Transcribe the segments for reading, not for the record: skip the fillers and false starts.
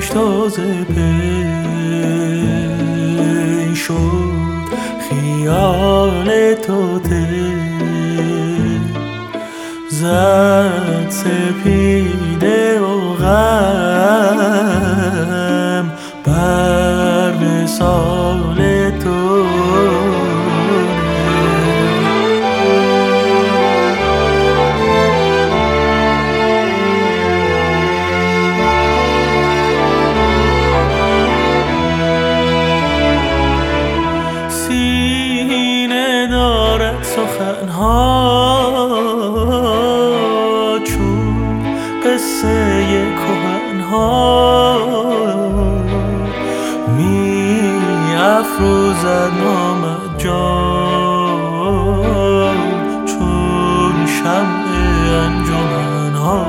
گذشت و ز پی شد خیال تو زد سپیده و غم بر وصال تو سینه دارد سخنها چون قصه کهن‌ها می افروزد نامت جان چون شمع انجمن‌ها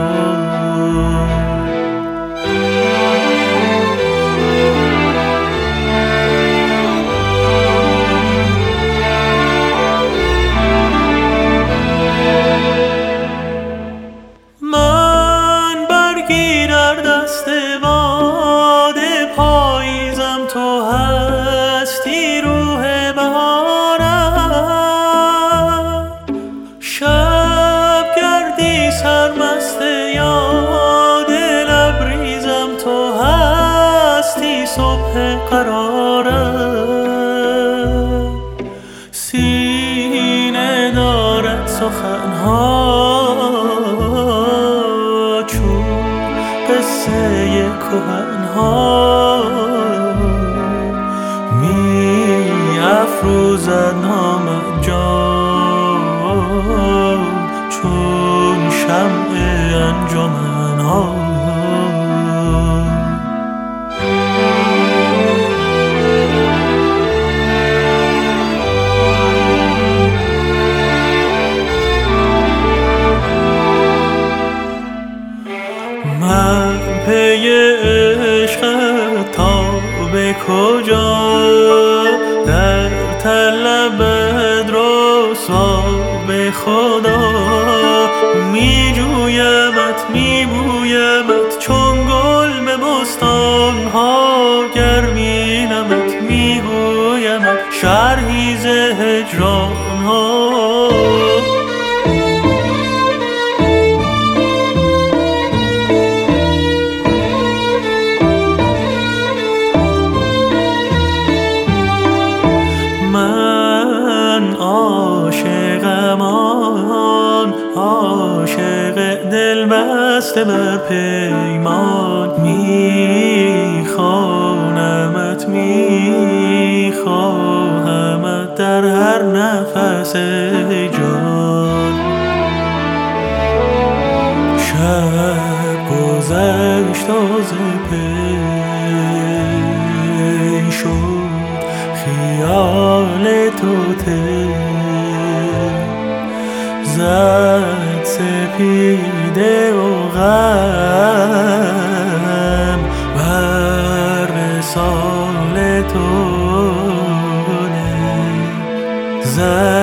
تو هستی روح بهارم شب گردی سرمست یاد لبریزم تو هستی صبح قرارم سینه دارد سخنها چون قصه کهن‌ها افروزد نامت جان چون شمع انجمن‌ها من پی عشقت تا به کجا در طلبت رسوا به خدا می جویمت می بویمت چون گل به بستانها گر بینمت می گویمت شرحی ز هجرانها من عاشقم عاشق دل بسته بر پیمان میخوانمت میخواهمت در هر نفس جان شب گذشت و ز پی شد خیال تو زد سپیده و غم بر وصال تو زد